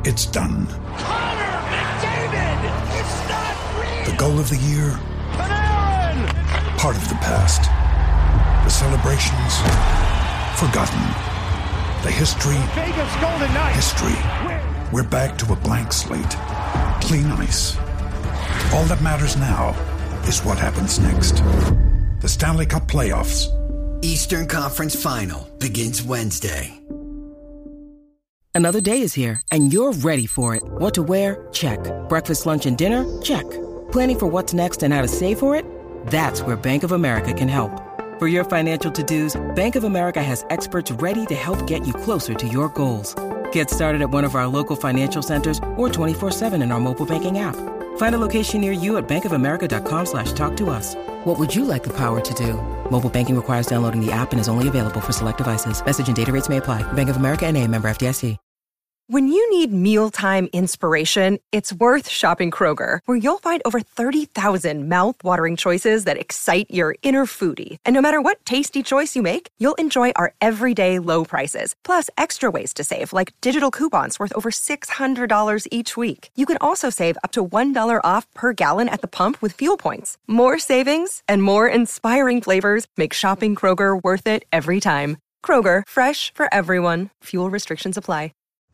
It's done. Connor McDavid! It's not real! The goal of the year? Panarin! Part of the past. The celebrations? Forgotten. The history? Vegas Golden Knights! History. We're back to a blank slate. Clean ice. All that matters now is what happens next. The Stanley Cup Playoffs. Eastern Conference Final begins Wednesday. Another day is here, and you're ready for it. What to wear? Check. Breakfast, lunch, and dinner? Check. Planning for what's next and how to save for it? That's where Bank of America can help. For your financial to-dos, Bank of America has experts ready to help get you closer to your goals. Get started at one of our local financial centers or 24/7 in our mobile banking app. Find a location near you at bankofamerica.com/talktous. What would you like the power to do? Mobile banking requires downloading the app and is only available for select devices. Message and data rates may apply. Bank of America N.A., member FDIC. When you need mealtime inspiration, it's worth shopping Kroger, where you'll find over 30,000 mouth-watering choices that excite your inner foodie. And no matter what tasty choice you make, you'll enjoy our everyday low prices, plus extra ways to save, like digital coupons worth over $600 each week. You can also save up to $1 off per gallon at the pump with fuel points. More savings and more inspiring flavors make shopping Kroger worth it every time. Kroger, fresh for everyone. Fuel restrictions apply.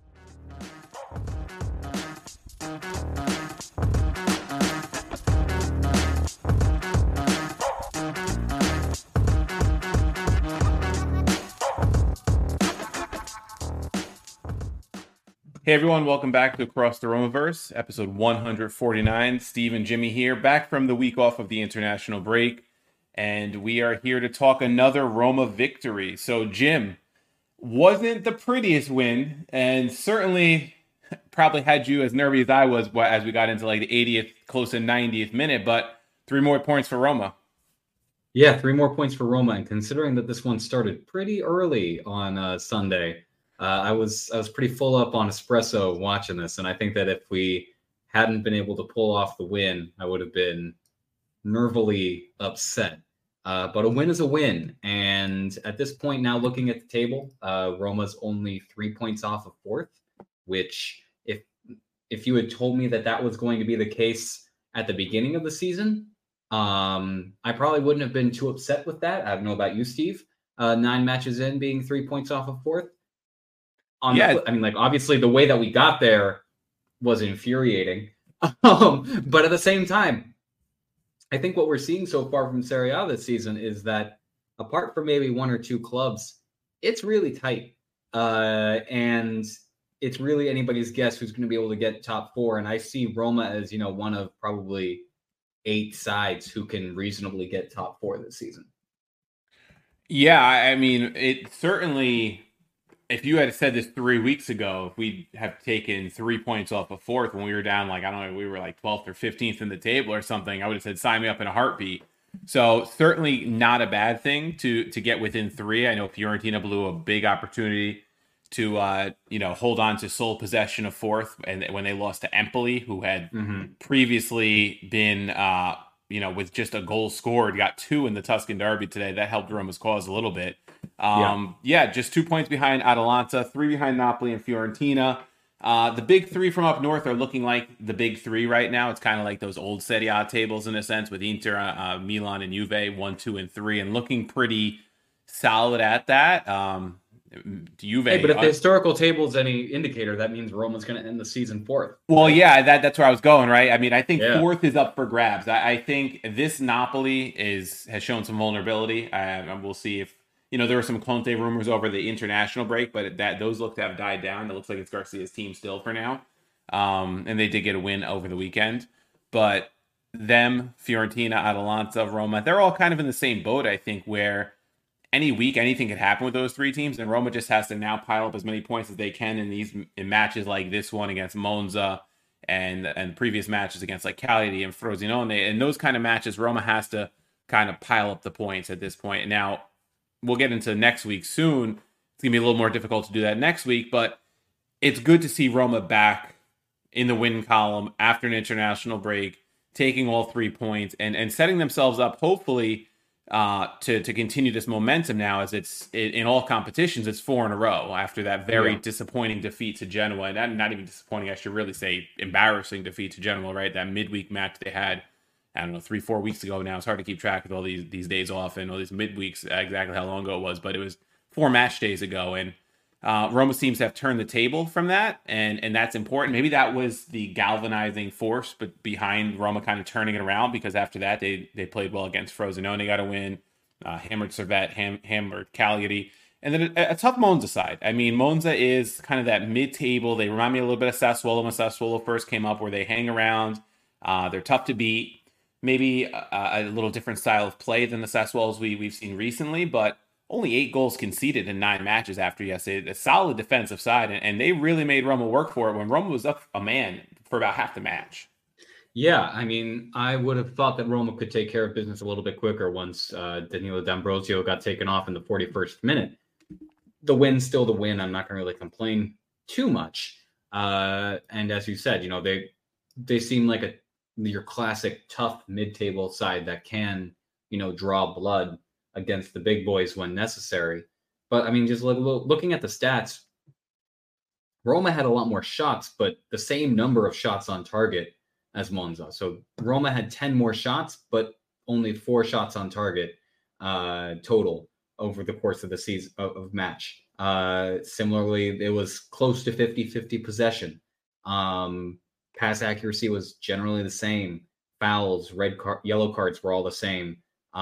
Hey everyone, welcome back to Across the Romaverse, episode 149. Steve and Jimmy here, back from the week off of the international break, and we are here to talk another Roma victory. So Jim, wasn't the prettiest win, and certainly probably had you as nervy as I was as we got into like the 80th, close to 90th minute, but 3 more points for Roma. Yeah, 3 more points for Roma, and considering that this one started pretty early on Sunday, I was pretty full up on espresso watching this, and I think that if we hadn't been able to pull off the win, I would have been nervily upset. But a win is a win, and at this point now, looking at the table, Roma's only 3 points off of 4th, which if you had told me that was going to be the case at the beginning of the season, I probably wouldn't have been too upset with that. I don't know about you, Steve. 9 matches in, being 3 points off of 4th. Obviously the way that we got there was infuriating. But at the same time, I think what we're seeing so far from Serie A this season is that apart from maybe 1 or 2 clubs, it's really tight. And it's really anybody's guess who's going to be able to get top 4. And I see Roma as, one of probably 8 sides who can reasonably get top 4 this season. Yeah, I mean, it certainly... If you had said this 3 weeks ago, if we have taken 3 points off of 4th when we were down, like, I don't know, we were like 12th or 15th in the table or something, I would have said, sign me up in a heartbeat. So certainly not a bad thing to get within 3. I know Fiorentina blew a big opportunity to, hold on to sole possession of 4th. And when they lost to Empoli, who had previously been, with just a goal scored, got 2 in the Tuscan Derby today. That helped Roma's cause a little bit. Just 2 points behind Atalanta, 3 behind Napoli and Fiorentina. The big 3 from up north are looking like the big 3 right now. It's kind of like those old Serie A tables in a sense, with Inter, Milan, and Juve 1, 2, and 3, and looking pretty solid at that. Juve. Hey, but if the historical table is any indicator, that means Roma's going to end the season 4th. Well, yeah, that's where I was going, right? I mean, I think 4th is up for grabs. I think this Napoli has shown some vulnerability. We'll see if, there were some Conte rumors over the international break, but those look to have died down. It looks like it's Garcia's team still for now. And they did get a win over the weekend. But them, Fiorentina, Atalanta, Roma, they're all kind of in the same boat, I think, where any week anything could happen with those 3 teams, and Roma just has to now pile up as many points as they can in matches like this one against Monza and previous matches against like Cagliari and Frosinone. And those kind of matches, Roma has to kind of pile up the points at this point. Now, we'll get into next week soon. It's going to be a little more difficult to do that next week, but it's good to see Roma back in the win column after an international break, taking all 3 points and setting themselves up, hopefully, to continue this momentum now, as in all competitions, it's 4 in a row after that very disappointing defeat to Genoa. And not even disappointing, I should really say embarrassing defeat to Genoa, right? That midweek match they had, I don't know, 3-4 weeks ago now. It's hard to keep track of all these days off and all these midweeks, exactly how long ago it was, but it was 4 match days ago. And Roma seems to have turned the table from that, and that's important. Maybe that was the galvanizing force but behind Roma kind of turning it around, because after that they played well against Frosinone, got a win, hammered Servette, hammered Cagliari, and then a tough Monza side. I mean, Monza is kind of that mid-table. They remind me a little bit of Sassuolo when Sassuolo first came up, where they hang around. They're tough to beat. Maybe a little different style of play than the Sassuolos we've seen recently, but only 8 goals conceded in 9 matches after yesterday. A solid defensive side, and they really made Roma work for it when Roma was up a man for about half the match. Yeah, I mean, I would have thought that Roma could take care of business a little bit quicker once Danilo D'Ambrosio got taken off in the 41st minute. The win's still the win. I'm not going to really complain too much. And as you said, they seem like your classic tough mid-table side that can, draw blood against the big boys when necessary. But I mean, just looking at the stats, Roma had a lot more shots, but the same number of shots on target as Monza. So Roma had 10 more shots, but only 4 shots on target total over the course of the season of match. Similarly, it was close to 50-50 possession. Pass accuracy was generally the same. Fouls, yellow cards were all the same.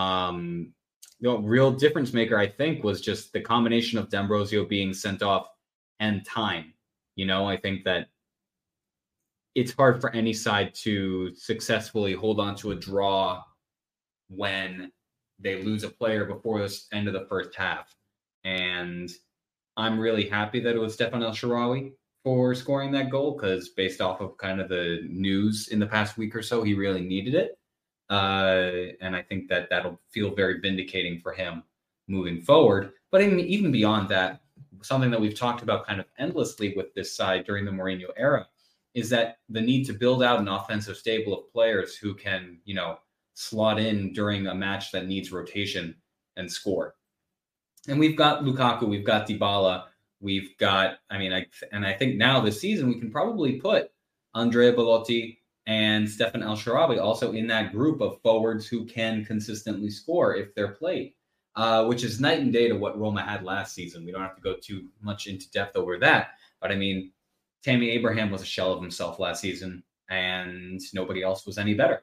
The real difference maker, I think, was just the combination of D'Ambrosio being sent off and time. I think that it's hard for any side to successfully hold on to a draw when they lose a player before the end of the first half. And I'm really happy that it was Stefan El Shaarawy for scoring that goal, because based off of kind of the news in the past week or so, he really needed it. And I think that that'll feel very vindicating for him moving forward. But even beyond that, something that we've talked about kind of endlessly with this side during the Mourinho era is that the need to build out an offensive stable of players who can, slot in during a match that needs rotation and score. And we've got Lukaku, we've got Dybala, we've got, I think now this season we can probably put Andrea Belotti and Stefan El Shaarawy also in that group of forwards who can consistently score if they're played, which is night and day to what Roma had last season. We don't have to go too much into depth over that. But Tammy Abraham was a shell of himself last season, and nobody else was any better.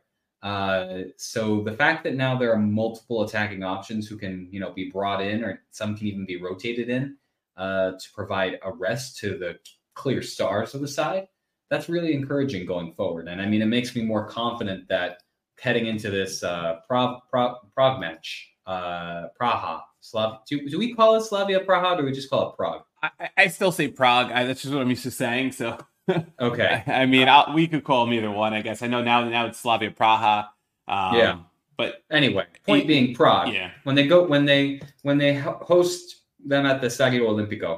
So the fact that now there are multiple attacking options who can, be brought in, or some can even be rotated in to provide a rest to the clear stars of the side, that's really encouraging going forward. And it makes me more confident that heading into this Prague match, Praha, do we call it Slavia Praha, or do we just call it Prague? I still say Prague. That's just what I'm used to saying. So okay. We could call them either one, I guess. I know now it's Slavia Praha. Yeah. But anyway, point being Prague. Yeah. When they host them at the Stadio Olimpico,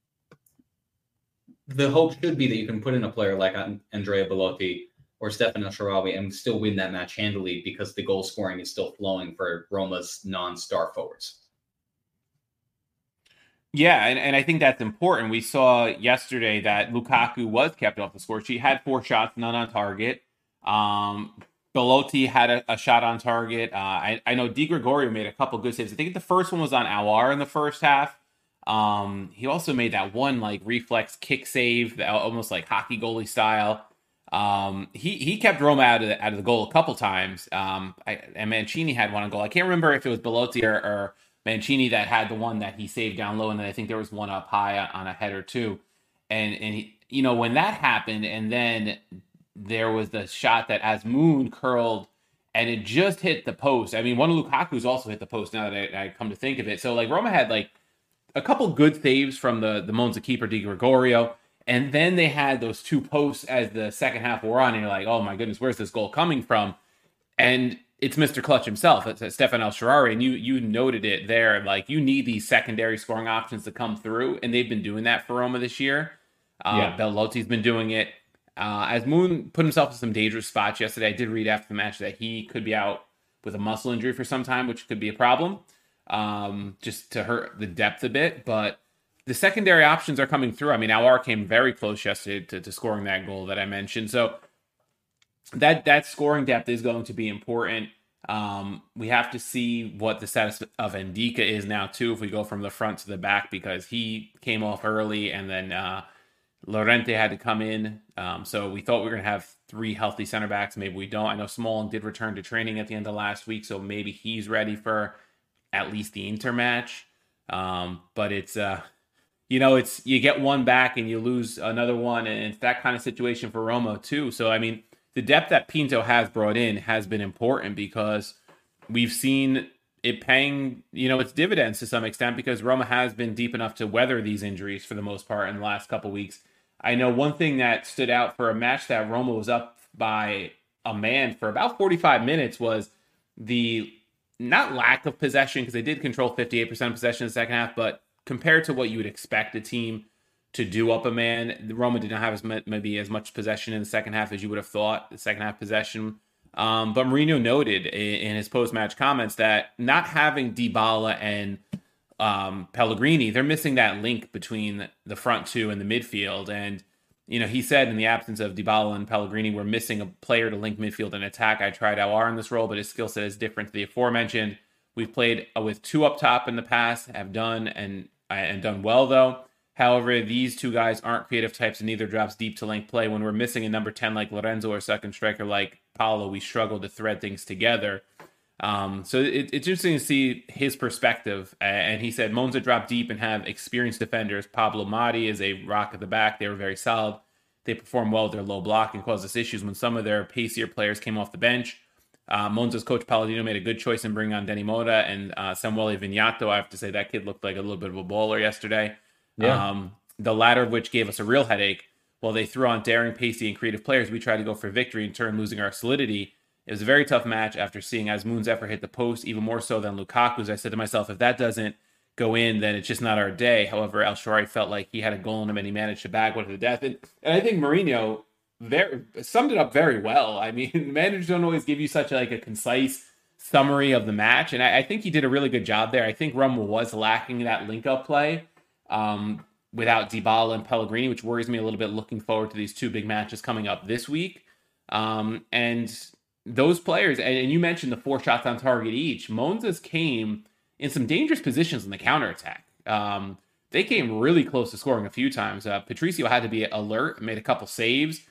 the hope should be that you can put in a player like Andrea Belotti or Stefan El Shaarawy and still win that match handily, because the goal scoring is still flowing for Roma's non-star forwards. Yeah, and I think that's important. We saw yesterday that Lukaku was kept off the score sheet. Had 4 shots, none on target. Belotti had a shot on target. I know Di Gregorio made a couple good saves. I think the first one was on Aouar in the first half. He also made that one reflex kick save, almost like hockey goalie style. He kept Roma out of the goal a couple times. And Mancini had one on goal. I can't remember if it was Belotti or Mancini that had the one that he saved down low, and then I think there was one up high on a header too. And he, when that happened, and then there was the shot that Azmoun curled and it just hit the post. One of Lukaku's also hit the post, now that I come to think of it. So Roma had a couple good saves from the Monza keeper, Di Gregorio, and then they had those 2 posts as the second half wore on, and you're like, oh my goodness, where's this goal coming from? And it's Mr. Clutch himself. It's Stefan El Shaarawy, and you noted it there. You need these secondary scoring options to come through, and they've been doing that for Roma this year. Belotti's been doing it. Azmoun put himself in some dangerous spots yesterday. I did read after the match that he could be out with a muscle injury for some time, which could be a problem, just to hurt the depth a bit. But the secondary options are coming through. I mean, Aouar came very close yesterday to scoring that goal that I mentioned. So that scoring depth is going to be important. We have to see what the status of Ndika is now too, if we go from the front to the back, because he came off early and then Llorente had to come in. So we thought we were going to have 3 healthy center backs. Maybe we don't. I know Smalling did return to training at the end of last week, so maybe he's ready for at least the Inter match. But it's, it's, you get one back and you lose another one, and it's that kind of situation for Roma too. So, I mean, the depth that Pinto has brought in has been important, because we've seen it paying, its dividends to some extent, because Roma has been deep enough to weather these injuries for the most part in the last couple weeks. I know one thing that stood out for a match that Roma was up by a man for about 45 minutes was the not lack of possession, because they did control 58% of possession in the second half, but compared to what you would expect a team to do up a man, Roma did not have maybe as much possession in the second half as you would have thought, the second half possession. But Mourinho noted in his post-match comments that not having Dybala and Pellegrini, they're missing that link between the front two and the midfield. And, he said in the absence of Dybala and Pellegrini, we're missing a player to link midfield and attack. I tried Aouar in this role, but his skill set is different to the aforementioned. We've played with 2 up top in the past, have done and done well, though. However, these 2 guys aren't creative types, and neither drops deep to link play. When we're missing a number 10 like Lorenzo or second striker like Paolo, we struggle to thread things together. So it's interesting to see his perspective. And he said Monza dropped deep and have experienced defenders. Pablo Mari is a rock at the back. They were very solid. They performed well with their low block and caused us issues when some of their pacier players came off the bench. Monza's coach Palladino made a good choice in bringing on Denny Moda and Samuele Vignato. I have to say that kid looked like a little bit of a baller yesterday. Yeah. The latter of which gave us a real headache. While they threw on daring, pacey, and creative players, we tried to go for victory, in turn losing our solidity. It was a very tough match after seeing Azmoun's effort hit the post, even more so than Lukaku's. I said to myself, if that doesn't go in, then it's just not our day. However, El Shaarawy felt like he had a goal in him, and he managed to bag one to the death. And I think Mourinho summed it up very well. I mean, managers don't always give you such a concise summary of the match, and I think he did a really good job there. I think Roma was lacking that link-up play without Dybala and Pellegrini, which worries me a little bit looking forward to these 2 big matches coming up this week. And those players, and you mentioned the 4 shots on target each, Monza's came in some dangerous positions in the counterattack. They came really close to scoring a few times. Patricio had to be alert, made a couple saves.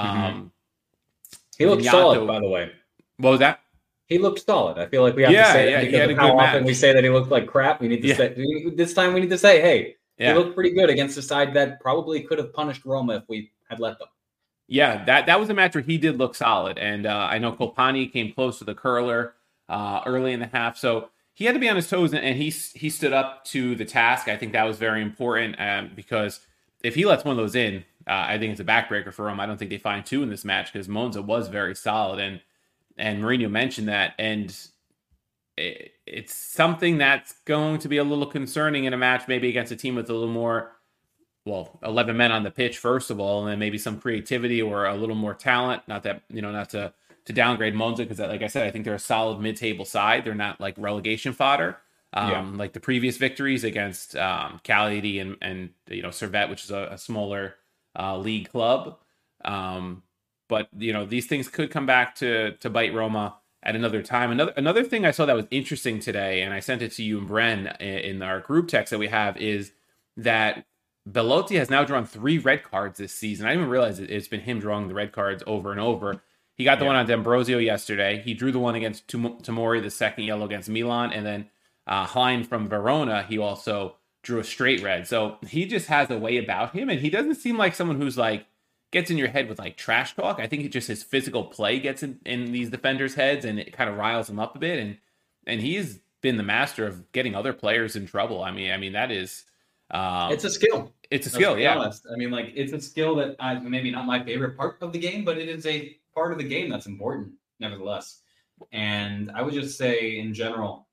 He looked solid, by the way. What was that? He looked solid. I feel like we have to say that because of how often we say that he looked like crap. We need to say this time. We need to say, hey, he looked pretty good against a side that probably could have punished Roma if we had let them. Yeah, that was a match where he did look solid, and I know Colpani came close to the curler early in the half, so he had to be on his toes, and he stood up to the task. I think that was very important because if he lets one of those in, I think it's a backbreaker for him. I don't think they find 2 in this match because Monza was very solid, and Mourinho mentioned that, and it's something that's going to be a little concerning in a match maybe against a team with a little more, 11 men on the pitch, first of all, and then maybe some creativity or a little more talent. Not that, not to downgrade Monza, because like I said, I think they're a solid mid-table side. They're not like relegation fodder, like the previous victories against Cagliari and Servette, which is a smaller league club. But these things could come back to bite Roma at another time. Another thing I saw that was interesting today, and I sent it to you and Bren in our group text that we have, is that Belotti has now drawn 3 red cards this season. I didn't even realize it's been him drawing the red cards over and over. He got the one on D'Ambrosio yesterday. He drew the one against Tomori, the second yellow against Milan. And then Hein from Verona, he also drew a straight red. So he just has a way about him. And he doesn't seem like someone who's gets in your head with trash talk. I think just his physical play gets in these defenders' heads, and it kind of riles them up a bit. And he's been the master of getting other players in trouble. I mean that is... it's a skill. It's a skill, yeah. Honest. I mean, it's a skill that maybe not my favorite part of the game, but it is a part of the game that's important, nevertheless. And I would just say, in general,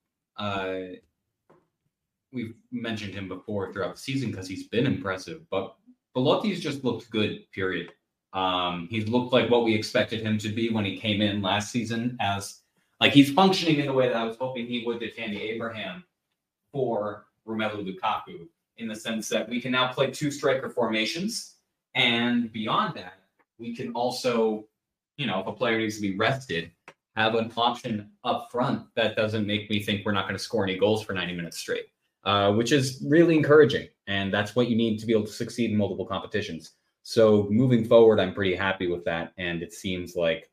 we've mentioned him before throughout the season because he's been impressive, but Belotti's just looked good, period. He's looked like what we expected him to be when he came in last season as Like, he's functioning in the way that I was hoping he would to Tammy Abraham for Romelu Lukaku, in the sense that we can now play 2 striker formations. And beyond that, we can also, if a player needs to be rested, have an option up front that doesn't make me think we're not going to score any goals for 90 minutes straight, which is really encouraging. And that's what you need to be able to succeed in multiple competitions. So moving forward, I'm pretty happy with that. And it seems like,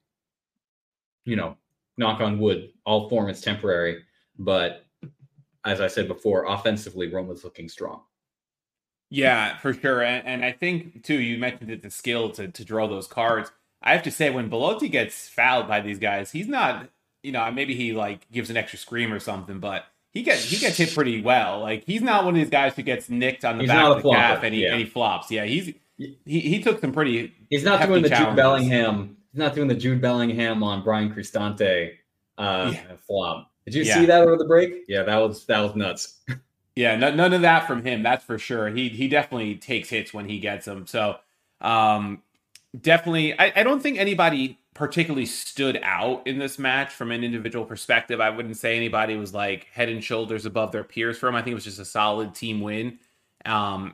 knock on wood, all form is temporary. But as I said before, offensively, Roma's looking strong. Yeah, for sure. And I think, too, you mentioned it, the skill to draw those cards. I have to say, when Belotti gets fouled by these guys, he's not, maybe he gives an extra scream or something, but he gets hit pretty well. Like, he's not one of these guys who gets nicked on the back of the calf and he flops. Yeah, he took some pretty. He's not doing the Jude Bellingham. He's not doing the Jude Bellingham on Brian Cristante flop. Did you see that over the break? Yeah, that was nuts. Yeah, none of that from him. That's for sure. He definitely takes hits when he gets them. So definitely, I don't think anybody particularly stood out in this match from an individual perspective. I wouldn't say anybody was head and shoulders above their peers for him. I think it was just a solid team win. And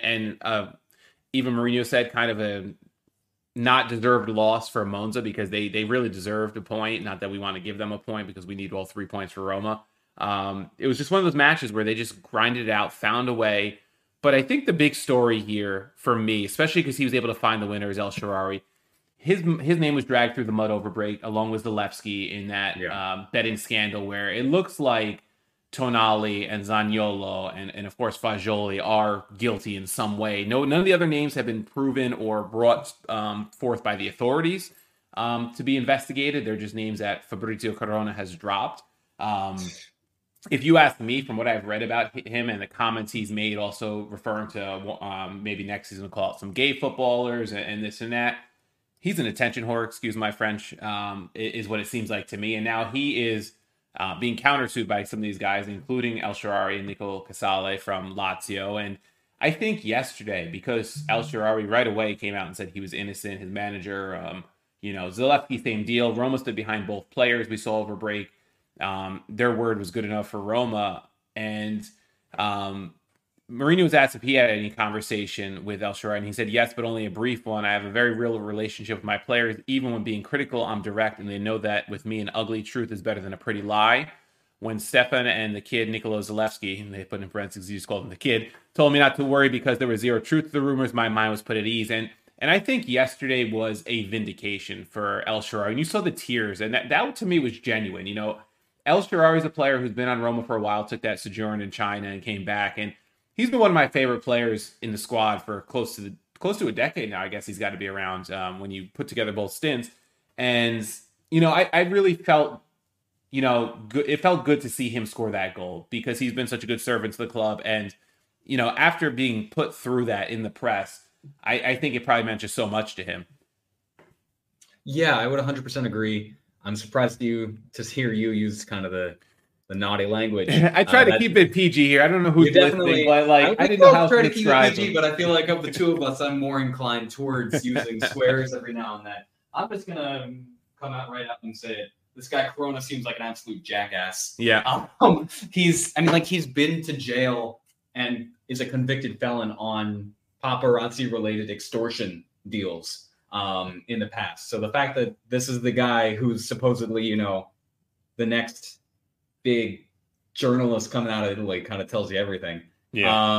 even Mourinho said kind of a not deserved loss for Monza, because they really deserved a point. Not that we want to give them a point, because we need all 3 points for Roma. It was just one of those matches where they just grinded it out, found a way. But I think the big story here for me, especially because he was able to find the winner, is El Shaarawy. His name was dragged through the mud over break, along with Zalewski, in that betting scandal where it looks like Tonali and Zaniolo and of course Fagioli are guilty in some way. None of the other names have been proven or brought forth by the authorities to be investigated. They're just names that Fabrizio Corona has dropped. If you ask me, from what I've read about him and the comments he's made, also referring to maybe next season we'll call it some gay footballers and this and that, he's an attention whore, excuse my French, is what it seems like to me. And now he is being countersued by some of these guys, including El Shaarawy and Nico Casale from Lazio. And I think yesterday, because El Shaarawy right away came out and said he was innocent, his manager, Zalewski, same deal. Roma stood behind both players we saw over break. Their word was good enough for Roma. And Mourinho was asked if he had any conversation with El Shaarawy, and he said yes, but only a brief one. I have a very real relationship with my players. Even when being critical, I'm direct, and they know that with me, an ugly truth is better than a pretty lie. When Stefan and the kid, Nicolo Zalewski, and they put in parentheses, you just called him the kid, told me not to worry because there was zero truth to the rumors, my mind was put at ease. And I think yesterday was a vindication for El Shaarawy. And you saw the tears, and that to me was genuine. El Shaarawy is a player who's been on Roma for a while, took that sojourn in China and came back, and he's been one of my favorite players in the squad for close to a decade now. I guess he's got to be around when you put together both stints. And, I really felt, good. It felt good to see him score that goal, because he's been such a good servant to the club. And, after being put through that in the press, I think it probably meant just so much to him. Yeah, I would 100% agree. I'm surprised to hear you use kind of the naughty language. I try to keep it PG here. I don't know who's listening, but I didn't know how to describe it. PG, but I feel like of the two of us, I'm more inclined towards using swears every now and then. I'm just gonna come out right up and say it. This guy Corona seems like an absolute jackass. Yeah. He's been to jail and is a convicted felon on paparazzi-related extortion deals in the past. So the fact that this is the guy who's supposedly, the next big journalist coming out of Italy kind of tells you everything. Yeah.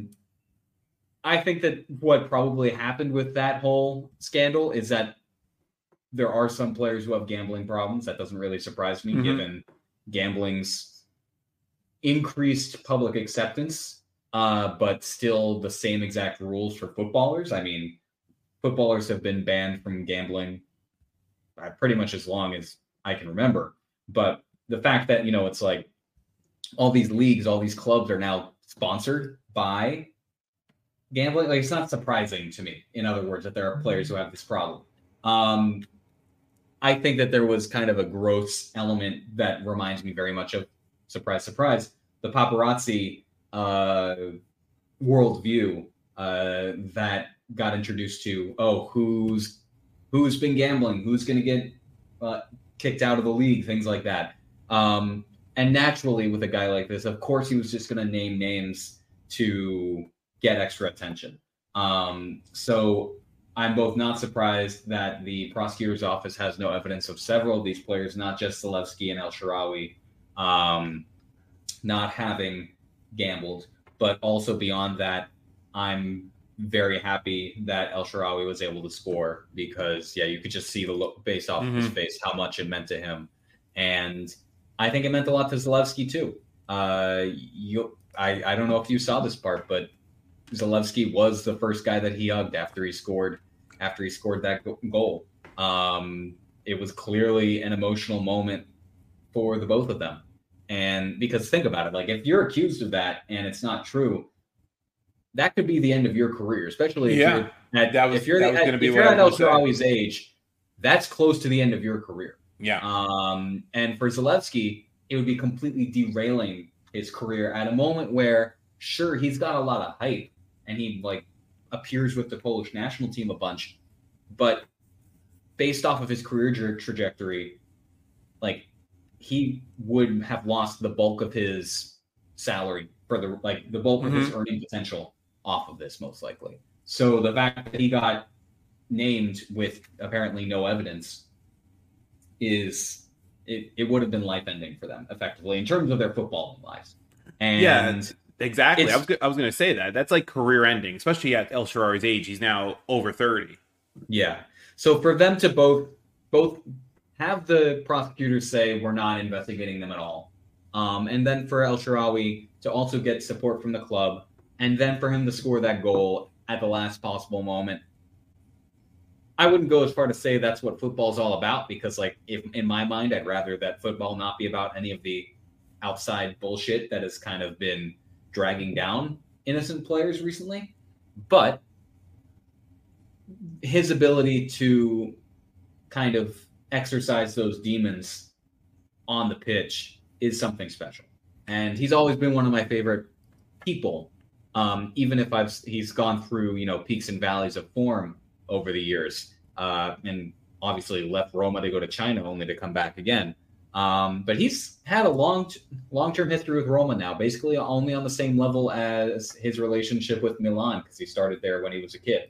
I think that what probably happened with that whole scandal is that there are some players who have gambling problems. That doesn't really surprise me, given gambling's increased public acceptance, but still the same exact rules for footballers. I mean, footballers have been banned from gambling pretty much as long as I can remember. But the fact that, it's like all these leagues, all these clubs are now sponsored by gambling, it's not surprising to me, in other words, that there are players who have this problem. I think that there was kind of a gross element that reminds me very much of, surprise, surprise, the paparazzi worldview that got introduced to, who's been gambling, who's going to get kicked out of the league, things like that. And naturally, with a guy like this, of course, he was just going to name names to get extra attention. So I'm both not surprised that the prosecutor's office has no evidence of several of these players, not just Zalewski and El Shaarawy, not having gambled, but also beyond that, I'm very happy that El Shaarawy was able to score because, you could just see the look based off of his face, how much it meant to him. And I think it meant a lot to Zalewski too. I don't know if you saw this part, but Zalewski was the first guy that he hugged after he scored that goal. It was clearly an emotional moment for the both of them. And because think about it, like if you're accused of that and it's not true, that could be the end of your career, especially if you're at El Shaarawy's age, that's close to the end of your career. Yeah. And for Zalewski, it would be completely derailing his career at a moment where, sure, he's got a lot of hype and he appears with the Polish national team a bunch, but based off of his career trajectory, he would have lost the bulk of his salary for the bulk of his earning potential off of this, most likely. So the fact that he got named with apparently no evidence it would have been life-ending for them, effectively, in terms of their footballing lives. And exactly. I was going to say that. That's like career-ending, especially at El Shaarawy's age. He's now over 30. Yeah. So for them to both have the prosecutors say we're not investigating them at all, and then for El Shaarawy to also get support from the club, and then for him to score that goal at the last possible moment, I wouldn't go as far to say that's what football's all about, because if in my mind, I'd rather that football not be about any of the outside bullshit that has kind of been dragging down innocent players recently. But his ability to kind of exercise those demons on the pitch is something special. And he's always been one of my favorite people, even if he's gone through, peaks and valleys of form over the years, and obviously left Roma to go to China only to come back again. But he's had a long-term history with Roma now, basically only on the same level as his relationship with Milan, because he started there when he was a kid.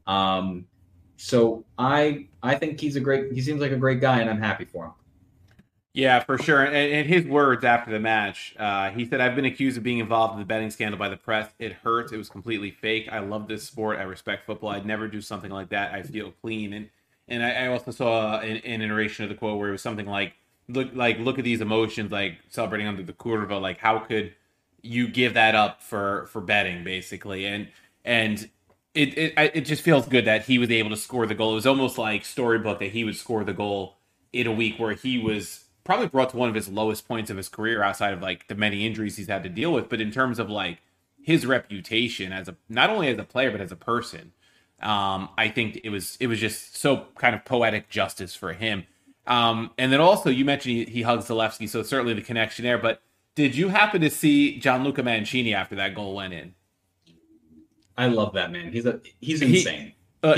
So I think he seems like a great guy, and I'm happy for him. Yeah, for sure. And his words after the match, he said, "I've been accused of being involved in the betting scandal by the press. It hurts. It was completely fake. I love this sport. I respect football. I'd never do something like that. I feel clean." And I also saw an iteration of the quote where it was something like, look at these emotions, celebrating under the curva. How could you give that up for betting, basically? And it just feels good that he was able to score the goal. It was almost like storybook that he would score the goal in a week where he was probably brought to one of his lowest points of his career, outside of the many injuries he's had to deal with. But in terms of his reputation as not only as a player but as a person, I think it was just so kind of poetic justice for him. And then also you mentioned he hugged Zalewski, so certainly the connection there. But did you happen to see Gianluca Mancini after that goal went in? I love that man. He's insane. I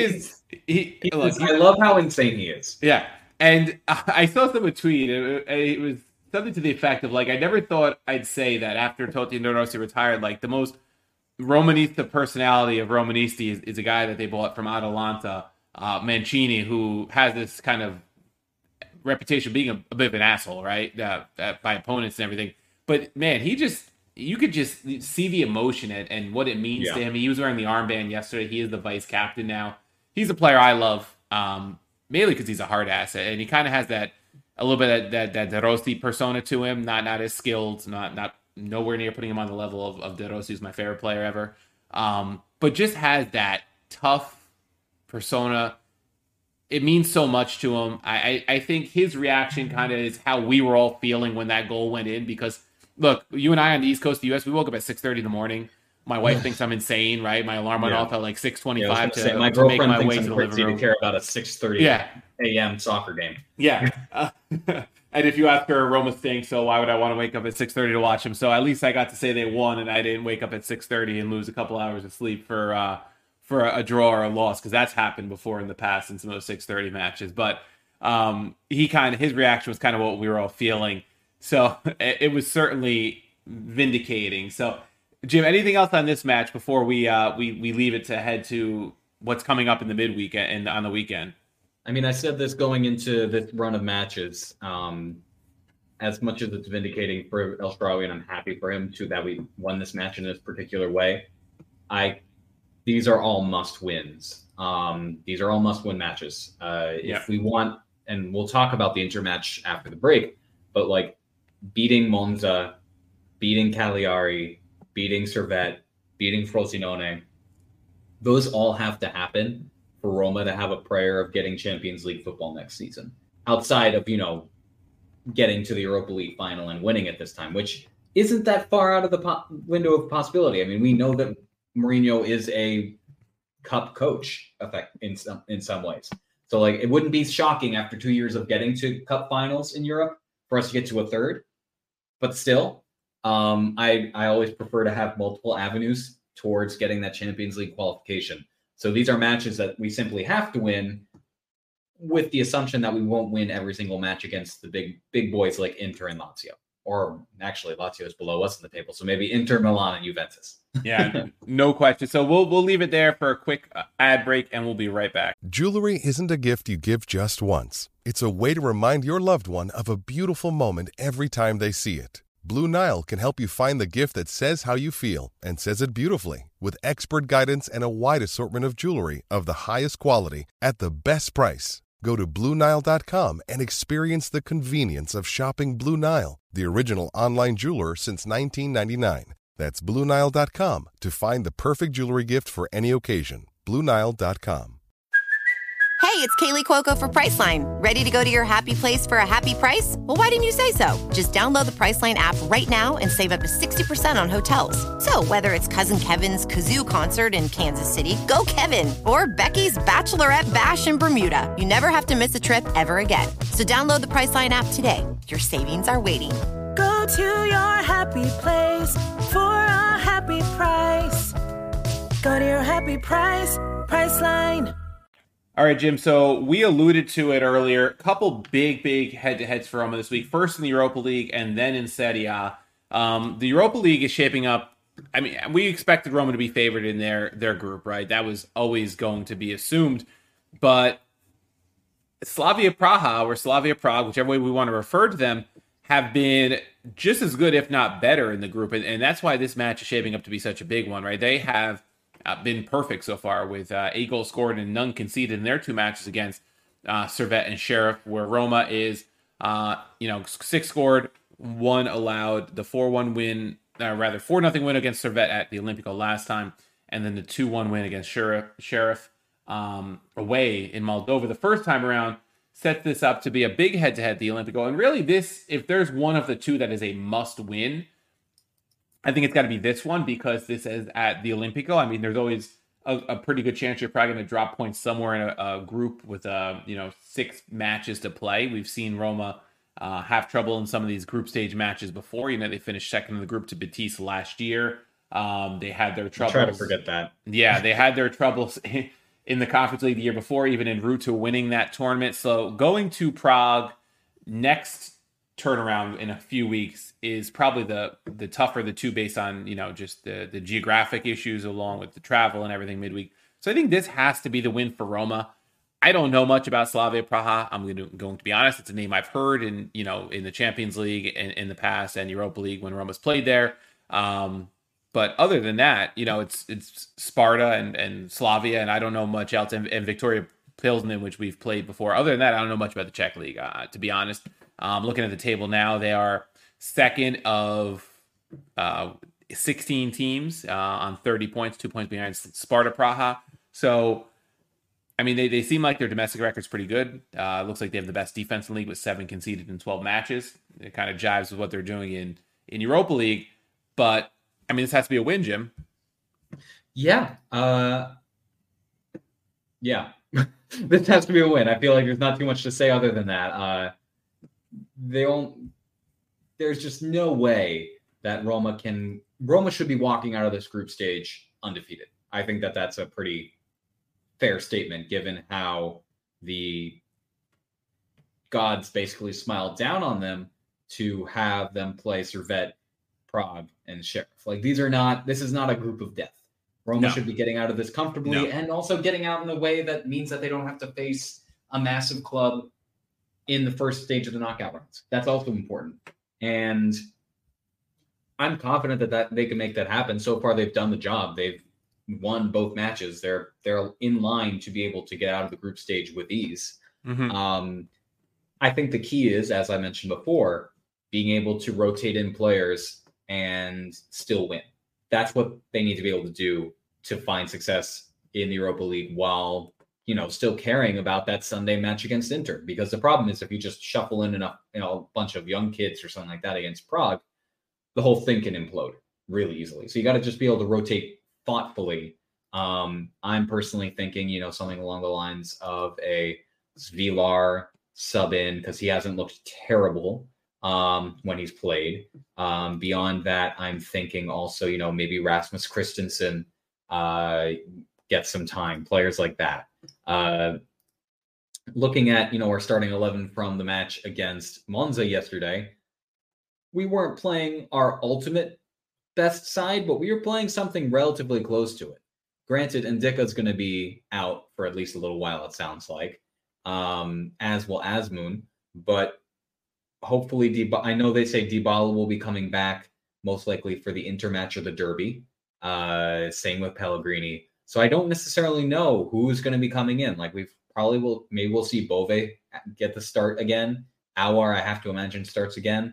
love how insane he is. Yeah. And I saw someone tweet, it was something to the effect of, I never thought I'd say that after Totti De Rossi retired, the most Romanista personality of Romanisti is a guy that they bought from Atalanta, Mancini, who has this kind of reputation of being a bit of an asshole, right, by opponents and everything. But, man, you could just see the emotion and what it means to him. He was wearing the armband yesterday. He is the vice captain now. He's a player I love. Mainly because he's a hard asset, and he kind of has a little bit of that De Rossi persona to him. Not as skilled, not nowhere near putting him on the level of De Rossi, who's my favorite player ever. But just has that tough persona. It means so much to him. I think his reaction kind of is how we were all feeling when that goal went in. Because look, you and I on the East Coast of the U.S., we woke up at 6:30 in the morning. My wife thinks I'm insane, right? My alarm went off at 6:25 to make my way to the living room. To care about a 6:30 a.m. soccer game. Yeah. And if you ask her, Roma stinks, so why would I want to wake up at 6:30 to watch them? So at least I got to say they won, and I didn't wake up at 6:30 and lose a couple hours of sleep for a draw or a loss, because that's happened before in the past in some of those 6:30 matches. But his reaction was kind of what we were all feeling. So it was certainly vindicating. So Jim, anything else on this match before we leave it to head to what's coming up in the midweek and on the weekend? I mean, I said this going into this run of matches. As much as it's vindicating for El Shaarawy, and I'm happy for him too that we won this match in this particular way. These are all must wins. These are all must win matches. If we want, and we'll talk about the intermatch after the break, but like beating Monza, beating Cagliari, beating Servette, beating Frosinone, those all have to happen for Roma to have a prayer of getting Champions League football next season. Outside of, getting to the Europa League final and winning it this time, which isn't that far out of the window of possibility. I mean, we know that Mourinho is a cup coach in some ways. So like, it wouldn't be shocking after 2 years of getting to cup finals in Europe for us to get to a third, but still, I always prefer to have multiple avenues towards getting that Champions League qualification. So these are matches that we simply have to win, with the assumption that we won't win every single match against the big boys like Inter and Lazio. Or actually, Lazio is below us in the table, so maybe Inter, Milan, and Juventus. Yeah, no question. So we'll leave it there for a quick ad break, and we'll be right back. Jewelry isn't a gift you give just once. It's a way to remind your loved one of a beautiful moment every time they see it. Blue Nile can help you find the gift that says how you feel and says it beautifully, with expert guidance and a wide assortment of jewelry of the highest quality at the best price. Go to BlueNile.com and experience the convenience of shopping Blue Nile, the original online jeweler since 1999. That's BlueNile.com to find the perfect jewelry gift for any occasion. BlueNile.com. Hey, it's Kaylee Cuoco for Priceline. Ready to go to your happy place for a happy price? Well, why didn't you say so? Just download the Priceline app right now and save up to 60% on hotels. So whether it's Cousin Kevin's Kazoo Concert in Kansas City, go Kevin, or Becky's Bachelorette Bash in Bermuda, you never have to miss a trip ever again. So download the Priceline app today. Your savings are waiting. Go to your happy place for a happy price. Go to your happy price, Priceline. All right, Jim. So we alluded to it earlier. A couple big head-to-heads for Roma this week. First in the Europa League and then in Serie A. The Europa League is shaping up. I mean, we expected Roma to be favored in their group, right? That was always going to be assumed. But Slavia Praha, or Slavia Prague, whichever way we want to refer to them, have been just as good, if not better, in the group. And that's why this match is shaping up to be such a big one, right? They have been perfect so far, with 8 goals scored and none conceded in their 2 matches against Servette and Sheriff, where Roma is 6 scored, 1 allowed. The 4-1 win, 4-0 win against Servette at the Olimpico last time, and then the 2-1 win against Sheriff away in Moldova the first time around, set this up to be a big head-to-head at the Olimpico. And really, this, if there's one of the two that is a must-win, I think it's got to be this one, because this is at the Olimpico. I mean, there's always a pretty good chance you're probably going to drop points somewhere in a group with 6 matches to play. We've seen Roma have trouble in some of these group stage matches before. They finished second in the group to Betis last year. They had their troubles. Try to forget that. Yeah, they had their troubles in the Conference League the year before, even en route to winning that tournament. So going to Prague next turnaround in a few weeks is probably the tougher of the two, based on just the geographic issues along with the travel and everything midweek. So I think this has to be the win for Roma. I don't know much about Slavia Praha. I'm going to be honest. It's a name I've heard in the Champions League in the past and Europa League when Roma's played there. But other than that, it's Sparta and Slavia, and I don't know much else, and Victoria Pilsen, which we've played before. Other than that, I don't know much about the Czech League, to be honest. Looking at the table now, they are second of 16 teams on 30 points, 2 points behind Sparta Praha. So, I mean, they seem like their domestic record's pretty good. Looks like they have the best defense in the league with 7 conceded in 12 matches. It kind of jives with what they're doing in Europa League. But, I mean, this has to be a win, Jim. Yeah. Yeah. This has to be a win. I feel like there's not too much to say other than that. There's just no way that Roma should be walking out of this group stage undefeated. I think that that's a pretty fair statement, given how the gods basically smiled down on them to have them play Servette, Prague, and Sheriff. Like, this is not a group of death. Roma should be getting out of this comfortably and also getting out in a way that means that they don't have to face a massive club in the first stage of the knockout rounds. That's also important. And I'm confident that they can make that happen. So far, they've done the job. They've won both matches. They're in line to be able to get out of the group stage with ease. I think the key is, as I mentioned before, being able to rotate in players and still win. That's what they need to be able to do to find success in the Europa League while, still caring about that Sunday match against Inter. Because the problem is if you just shuffle in enough, a bunch of young kids or something like that against Prague, the whole thing can implode really easily. So you got to just be able to rotate thoughtfully. I'm personally thinking, something along the lines of a Svilar sub in because he hasn't looked terrible when he's played. Beyond that, I'm thinking also, maybe Rasmus Christensen get some time, players like that. Looking at, our starting 11 from the match against Monza yesterday, we weren't playing our ultimate best side, but we were playing something relatively close to it. Granted, Ndicka is going to be out for at least a little while, it sounds like, as will Azmoun, but hopefully, I know they say Dybala will be coming back most likely for the Inter match or the Derby. Same with Pellegrini. So I don't necessarily know who's going to be coming in. Like maybe we'll see Bove get the start again. Aouar, I have to imagine, starts again.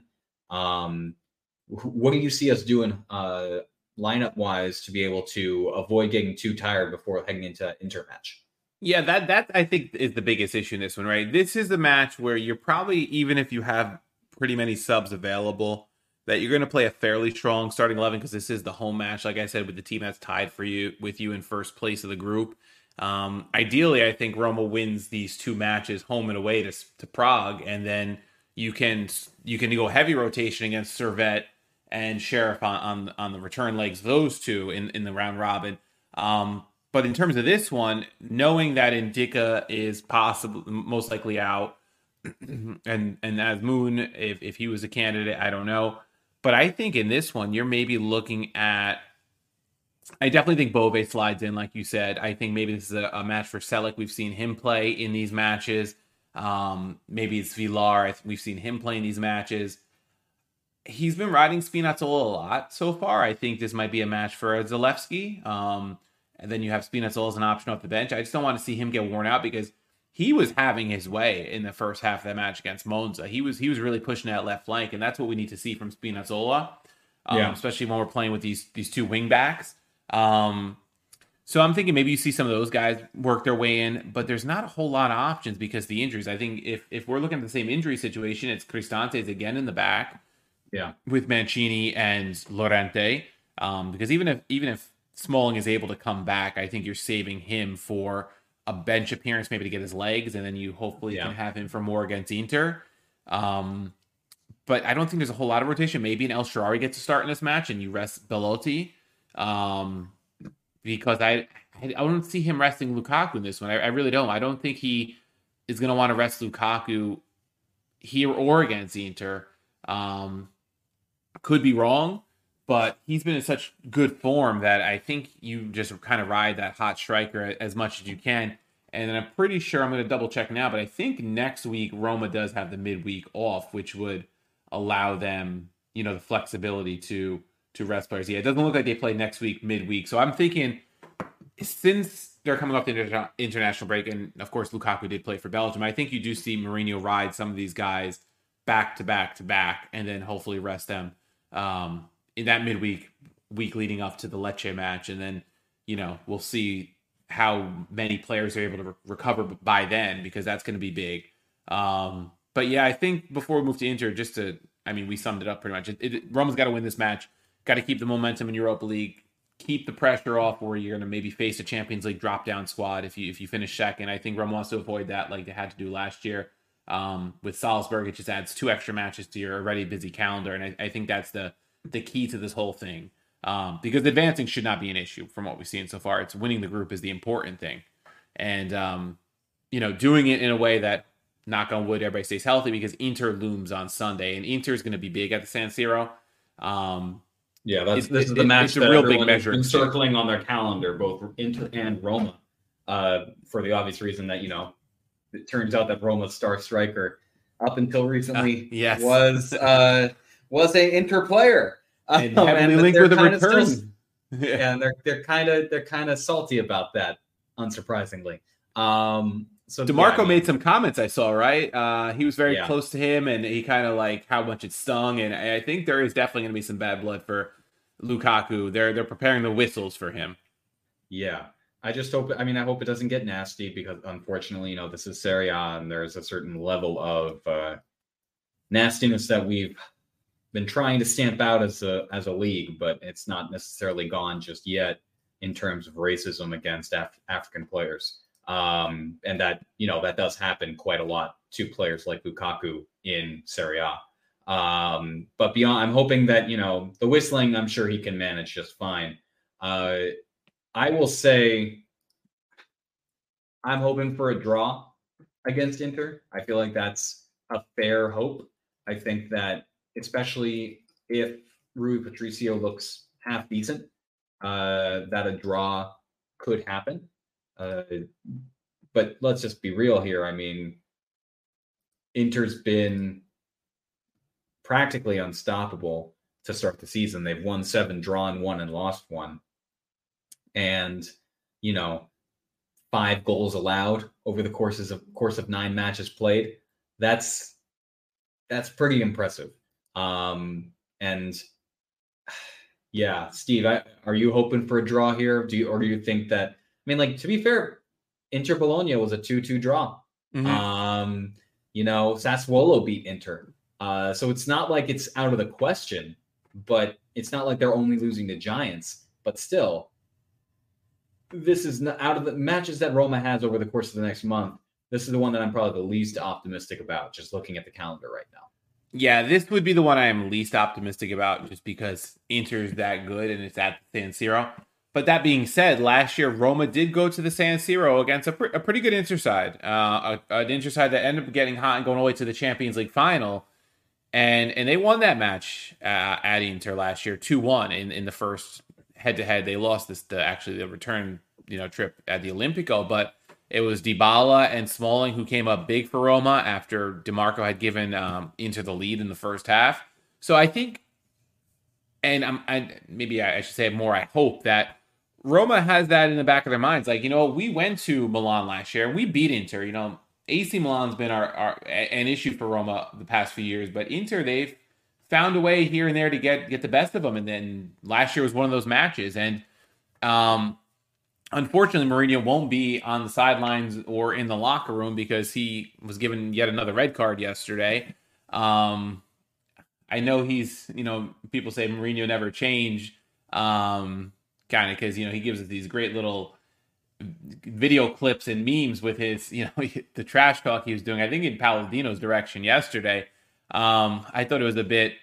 What do you see us doing lineup wise to be able to avoid getting too tired before heading into Inter match? Yeah, that I think is the biggest issue in this one, right? This is a match where you're probably, even if you have pretty many subs available, that you're going to play a fairly strong starting 11 because this is the home match, like I said, with the team that's tied with you in first place of the group. Ideally, I think Roma wins these two matches home and away to Prague, and then you can go heavy rotation against Servette and Sheriff on the return legs, those two in the round robin. But in terms of this one, knowing that Ndicka is most likely out, and Azmoun, if he was a candidate, I don't know. But I think in this one, you're maybe looking at, I definitely think Bove slides in, like you said. I think maybe this is a match for Selleck. We've seen him play in these matches. Maybe it's Villar. We've seen him play in these matches. He's been riding Spinazzola a lot so far. I think this might be a match for Zalewski. And then you have Spinazzola as an option off the bench. I just don't want to see him get worn out because he was having his way in the first half of that match against Monza. He was really pushing that left flank, and that's what we need to see from Spinazzola, especially when we're playing with these two wing backs. So I'm thinking maybe you see some of those guys work their way in, but there's not a whole lot of options because the injuries. I think if we're looking at the same injury situation, it's Cristantes again in the back, with Mancini and Llorente. Because even if Smalling is able to come back, I think you're saving him for a bench appearance, maybe to get his legs, and then you hopefully can have him for more against Inter. But I don't think there's a whole lot of rotation. Maybe an El Shaarawy gets to start in this match and you rest Belotti. Because I don't see him resting Lukaku in this one. I really don't. I don't think he is going to want to rest Lukaku here or against Inter. Could be wrong, but he's been in such good form that I think you just kind of ride that hot striker as much as you can. And then I'm pretty sure, I'm going to double check now, but I think next week Roma does have the midweek off, which would allow them, the flexibility to rest players. Yeah, it doesn't look like they play next week midweek. So I'm thinking, since they're coming off the international break, and of course Lukaku did play for Belgium, I think you do see Mourinho ride some of these guys back to back to back, and then hopefully rest them in that midweek week leading up to the Lecce match, and then we'll see how many players are able to recover by then, because that's going to be big. But yeah, I think before we move to Inter, we summed it up pretty much. Roma's got to win this match. Got to keep the momentum in Europa League. Keep the pressure off where you're going to maybe face a Champions League drop-down squad if you finish second. I think Roma wants to avoid that like they had to do last year. With Salzburg, it just adds 2 extra matches to your already busy calendar, and I think that's the key to this whole thing. Because advancing should not be an issue from what we've seen so far. It's winning the group is the important thing. And, doing it in a way that knock on wood, everybody stays healthy, because Inter looms on Sunday, and Inter is going to be big at the San Siro. This is the match it's a that real big everyone has measure been circling on their calendar, both Inter and Roma, for the obvious reason that, it turns out that Roma's star striker up until recently was an Inter player. And heavily linked with a return. And they're kind of salty about that, unsurprisingly. So DeMarco made some comments I saw, right? He was very close to him, and he kind of like how much it stung. And I think there is definitely going to be some bad blood for Lukaku. They're preparing the whistles for him. Yeah. I just hope, I hope it doesn't get nasty, because unfortunately, this is Serie A, and there's a certain level of nastiness that we've been trying to stamp out as a league, but it's not necessarily gone just yet in terms of racism against African players. And that, that does happen quite a lot to players like Lukaku in Serie A. But beyond, I'm hoping that, the whistling, I'm sure he can manage just fine. I will say I'm hoping for a draw against Inter. I feel like that's a fair hope. I think that, especially if Rui Patricio looks half decent, that a draw could happen. But let's just be real here. Inter's been practically unstoppable to start the season. They've won 7, drawn 1, and lost 1. And, 5 goals allowed over the course of 9 matches played. That's pretty impressive. Steve, are you hoping for a draw here? Do you think that, to be fair, Inter Bologna was a 2-2 draw. Mm-hmm. Sassuolo beat Inter. So it's not like it's out of the question, but it's not like they're only losing to giants. But still, this is not out of the matches that Roma has over the course of the next month. This is the one that I'm probably the least optimistic about, just looking at the calendar right now. Yeah, this would be the one I am least optimistic about, just because Inter is that good and it's at the San Siro. But that being said, last year Roma did go to the San Siro against a pretty good Inter side, an Inter side that ended up getting hot and going all the way to the Champions League final, and they won that match at Inter last year 2-1 in the first head-to-head. They lost the return trip at the Olimpico, but it was Dybala and Smalling who came up big for Roma after DeMarco had given Inter the lead in the first half. So I think, and I should say more, I hope that Roma has that in the back of their minds. Like, we went to Milan last year and we beat Inter. AC Milan's been an issue for Roma the past few years, but Inter, they've found a way here and there to get the best of them. And then last year was one of those matches. And unfortunately, Mourinho won't be on the sidelines or in the locker room because he was given yet another red card yesterday. I know he's, people say Mourinho never changed, kind of because, he gives us these great little video clips and memes with his, the trash talk he was doing, I think in Palladino's direction yesterday. I thought it was a bit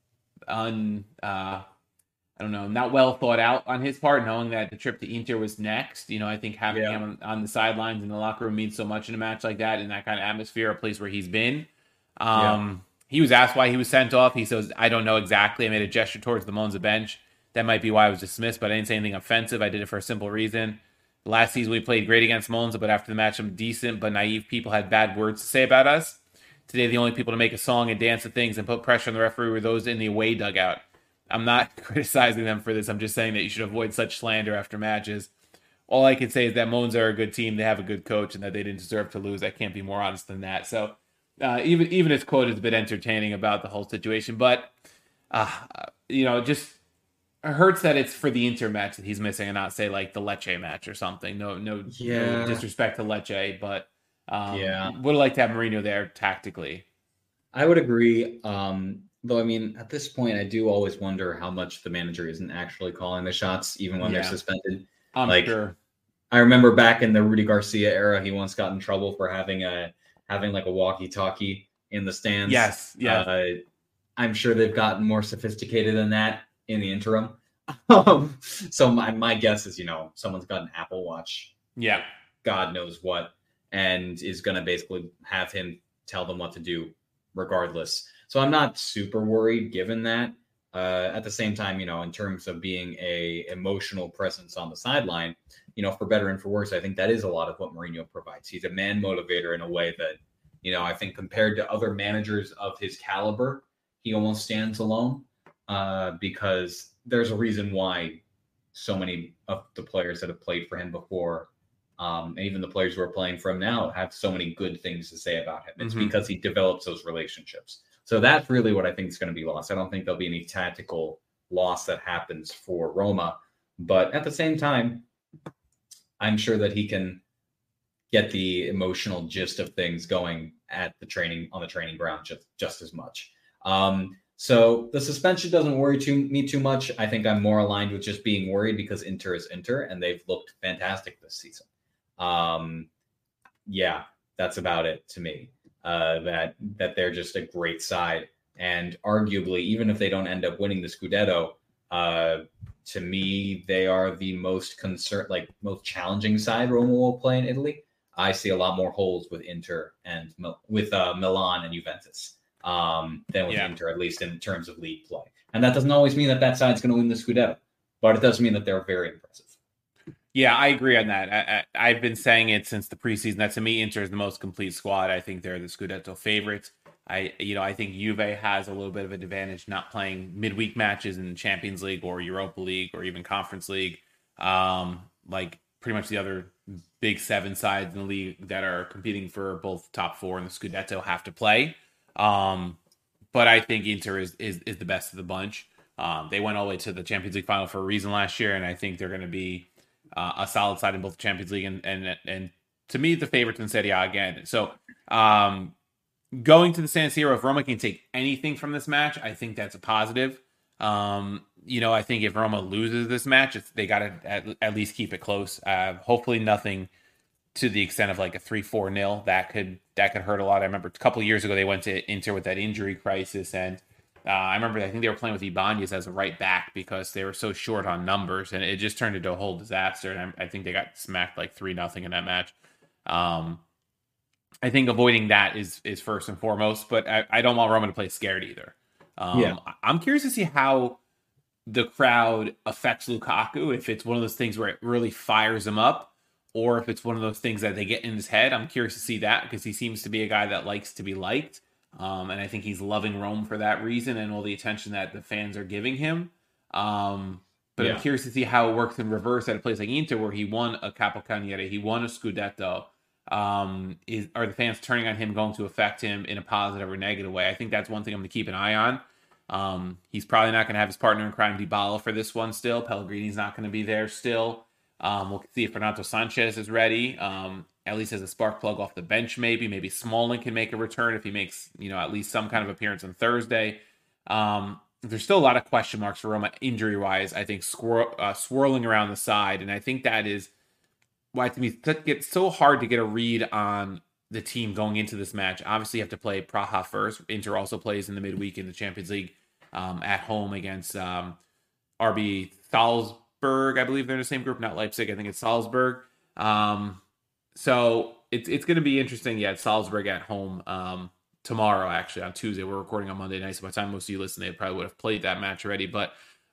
not well thought out on his part, knowing that the trip to Inter was next. I think having him on the sidelines in the locker room means so much in a match like that, in that kind of atmosphere, a place where he's been. He was asked why he was sent off. He says, I don't know exactly. I made a gesture towards the Monza bench. That might be why I was dismissed, but I didn't say anything offensive. I did it for a simple reason. Last season we played great against Monza, but after the match some decent but naive people had bad words to say about us. Today the only people to make a song and dance to things and put pressure on the referee were those in the away dugout. I'm not criticizing them for this. I'm just saying that you should avoid such slander after matches. All I can say is that Monza are a good team. They have a good coach, and that they didn't deserve to lose. I can't be more honest than that. So even his quote is a bit entertaining about the whole situation. But, just hurts that it's for the Inter match that he's missing and not, say, like the Lecce match or something. No disrespect to Lecce, but would like to have Mourinho there tactically. I would agree. Though, at this point, I do always wonder how much the manager isn't actually calling the shots, even when they're suspended. I'm sure. I remember back in the Rudy Garcia era, he once got in trouble for having a walkie-talkie in the stands. Yes. I'm sure they've gotten more sophisticated than that in the interim. So my guess is, someone's got an Apple Watch. Yeah. God knows what, and is going to basically have him tell them what to do regardless. So I'm not super worried given that. At the same time, in terms of being a emotional presence on the sideline, for better and for worse, I think that is a lot of what Mourinho provides. He's a man motivator in a way that, I think compared to other managers of his caliber, he almost stands alone because there's a reason why so many of the players that have played for him before, and even the players who are playing for him now, have so many good things to say about him. It's because he develops those relationships. So that's really what I think is going to be lost. I don't think there'll be any tactical loss that happens for Roma. But at the same time, I'm sure that he can get the emotional gist of things going on the training ground just as much. So the suspension doesn't worry me too much. I think I'm more aligned with just being worried because Inter is Inter, and they've looked fantastic this season. Yeah, that's about it to me. That they're just a great side, and arguably, even if they don't end up winning the Scudetto, to me, they are the most challenging side Roma will play in Italy. I see a lot more holes with Inter and with Milan and Juventus than with Inter, at least in terms of league play. And that doesn't always mean that side's going to win the Scudetto, but it does mean that they're very impressive. Yeah, I agree on that. I've been saying it since the preseason that to me, Inter is the most complete squad. I think they're the Scudetto favorites. I think Juve has a little bit of an advantage not playing midweek matches in Champions League or Europa League or even Conference League. Like pretty much the other big 7 sides in the league that are competing for both top 4 in the Scudetto have to play. But I think Inter is the best of the bunch. They went all the way to the Champions League final for a reason last year, and I think they're going to be a solid side in both the Champions League and to me, the favorites in Serie A again. So going to the San Siro, if Roma can take anything from this match, I think that's a positive. I think if Roma loses this match, they got to at least keep it close. Hopefully nothing to the extent of like a 3-4-0. That could hurt a lot. I remember a couple of years ago, they went to Inter with that injury crisis, and I think they were playing with Ibanez as a right back because they were so short on numbers, and it just turned into a whole disaster. And I think they got smacked like 3-0 in that match. I think avoiding that is first and foremost, but I don't want Roma to play scared either. I'm curious to see how the crowd affects Lukaku, if it's one of those things where it really fires him up, or if it's one of those things that they get in his head. I'm curious to see that because he seems to be a guy that likes to be liked. And I think he's loving Rome for that reason and all the attention that the fans are giving him. I'm curious to see how it works in reverse at a place like Inter, where he won a Capocannoniere, he won a Scudetto. Are the fans turning on him going to affect him in a positive or negative way? I think that's one thing I'm going to keep an eye on. He's probably not going to have his partner in crime Dybala for this one still. Pellegrini's not going to be there still. We'll see if Renato Sanchez is ready. At least as a spark plug off the bench, maybe Smalling can make a return if he makes, at least some kind of appearance on Thursday. There's still a lot of question marks for Roma injury-wise, I think, swirling around the side. And I think that is why, to me, it's so hard to get a read on the team going into this match. Obviously, you have to play Praha first. Inter also plays in the midweek in the Champions League at home against RB Salzburg. I believe they're in the same group, not Leipzig. I think it's Salzburg. So it's going to be interesting. Yeah, it's Salzburg at home tomorrow, actually, on Tuesday. We're recording on Monday night, so by the time most of you listen, they probably would have played that match already. But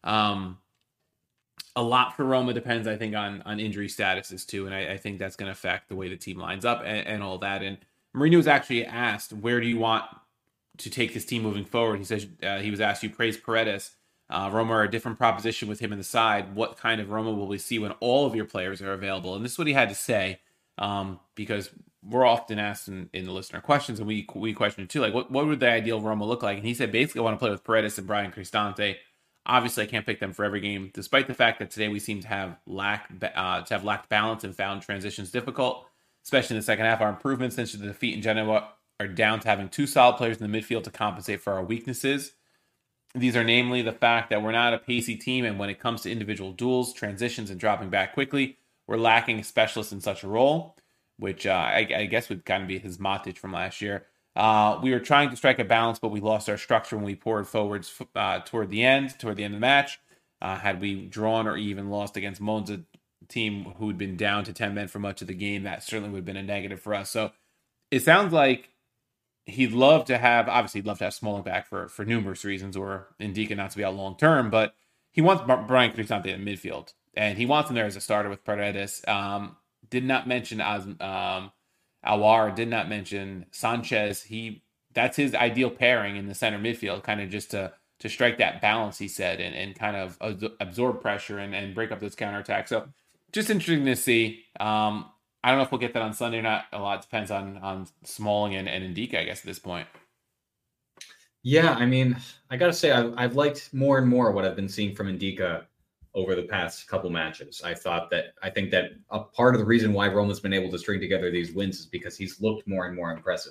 a lot for Roma depends, I think, on injury statuses, too. And I think that's going to affect the way the team lines up and all that. And Mourinho was actually asked, where do you want to take this team moving forward? He says he was asked, you praise Paredes. Roma are a different proposition with him in the side. What kind of Roma will we see when all of your players are available? And this is what he had to say. Because we're often asked in the listener questions, and we question it too, like what would the ideal Roma look like? And he said basically I want to play with Paredes and Brian Cristante. Obviously, I can't pick them for every game, despite the fact that today we seem to have lacked balance and found transitions difficult, especially in the second half. Our improvements since the defeat in Genoa are down to having 2 solid players in the midfield to compensate for our weaknesses. These are namely the fact that we're not a pacey team, and when it comes to individual duels, transitions, and dropping back quickly, we're lacking a specialist in such a role, which I guess would kind of be his Matic from last year. We were trying to strike a balance, but we lost our structure when we poured forwards toward the end of the match. Had we drawn or even lost against Monza, team who had been down to 10 men for much of the game, that certainly would have been a negative for us. So it sounds like he'd love to have Smalling back for numerous reasons, or Ndika not to be out long term, but he wants Brian Cristante in midfield, and he wants him there as a starter with Paredes. Did not mention Aouar, did not mention Sanchez. That's his ideal pairing in the center midfield, kind of just to strike that balance, he said, and kind of absorb pressure and break up those counterattacks. So just interesting to see. I don't know if we'll get that on Sunday or not. A lot depends on Smalling and Ndika, I guess, at this point. Yeah, I mean, I got to say, I've liked more and more what I've been seeing from Ndika over the past couple matches. I think that a part of the reason why Roma's been able to string together these wins is because he's looked more and more impressive.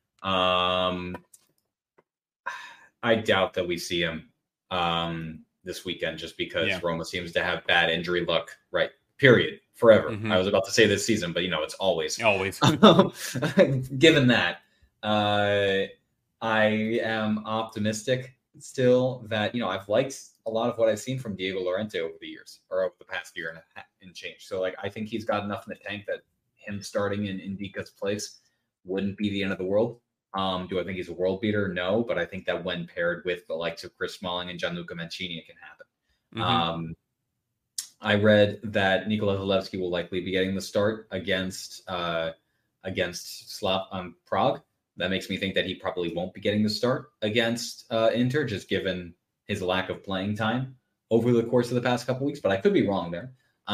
I doubt that we see him this weekend just because Roma seems to have bad injury luck, right? Period. Forever. Mm-hmm. I was about to say this season, but it's always. Given that, I am optimistic still that, I've liked a lot of what I've seen from Diego Llorente over the years, or over the past year and change. So I think he's got enough in the tank that him starting in Ndika's place wouldn't be the end of the world. Do I think he's a world beater? No, but I think that when paired with the likes of Chris Smalling and Gianluca Mancini, it can happen. Mm-hmm. I read that Nikola Zalewski will likely be getting the start against Prague. That makes me think that he probably won't be getting the start against Inter, just given his lack of playing time over the course of the past couple weeks. But I could be wrong there.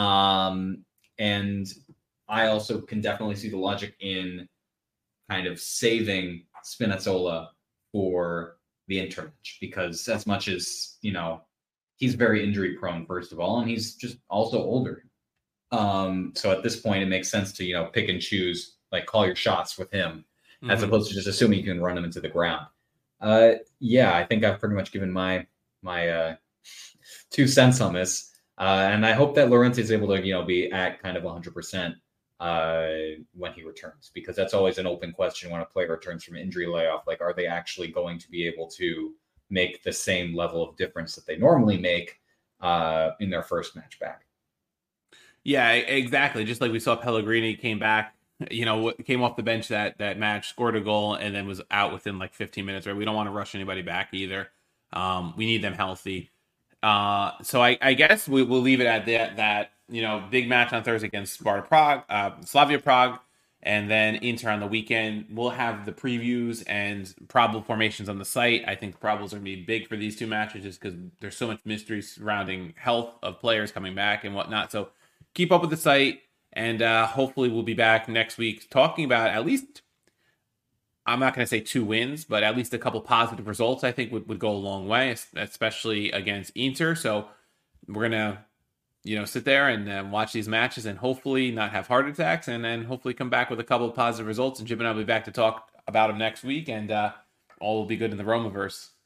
And I also can definitely see the logic in kind of saving Spinazzola for the Inter match, because as much as, he's very injury prone, first of all, and he's just also older. So at this point, it makes sense to, pick and choose, call your shots with him, as opposed to just assuming you can run him into the ground. I think I've pretty much given my 2 cents on this. And I hope that Llorente is able to, be at kind of 100% when he returns, because that's always an open question when a player returns from injury layoff. Are they actually going to be able to make the same level of difference that they normally make in their first match back? Yeah, exactly. Just like we saw Pellegrini came back, came off the bench that match, scored a goal, and then was out within 15 minutes, right? We don't want to rush anybody back either. We need them healthy. So I guess we'll leave it at that big match on Thursday against Slavia Prague, and then Inter on the weekend. We'll have the previews and probable formations on the site. I think the probables are going to be big for these two matches just because there's so much mystery surrounding health of players coming back and whatnot. So keep up with the site, and hopefully we'll be back next week talking about at least, I'm not going to say 2 wins, but at least a couple positive results I think would go a long way, especially against Inter. So we're going to sit there and watch these matches and hopefully not have heart attacks, and then hopefully come back with a couple of positive results. And Jim and I will be back to talk about them next week, and all will be good in the Romaverse.